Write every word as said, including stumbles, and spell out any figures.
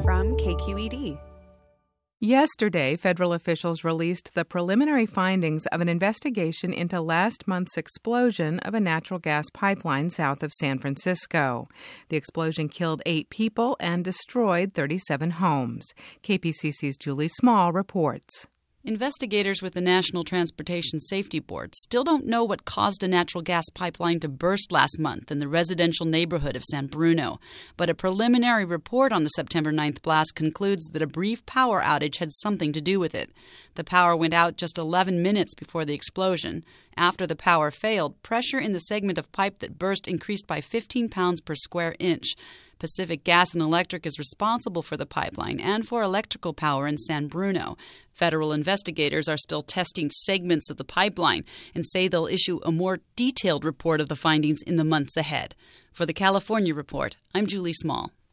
from K Q E D. Yesterday, federal officials released the preliminary findings of an investigation into last month's explosion of a natural gas pipeline south of San Francisco. The explosion killed eight people and destroyed thirty-seven homes. K P C C's Julie Small reports. Investigators with the National Transportation Safety Board still don't know what caused a natural gas pipeline to burst last month in the residential neighborhood of San Bruno. But a preliminary report on the September ninth blast concludes that a brief power outage had something to do with it. The power went out just eleven minutes before the explosion. After the power failed, pressure in the segment of pipe that burst increased by fifteen pounds per square inch. Pacific Gas and Electric is responsible for the pipeline and for electrical power in San Bruno. Federal investigators are still testing segments of the pipeline and say they'll issue a more detailed report of the findings in the months ahead. For the California Report, I'm Julie Small.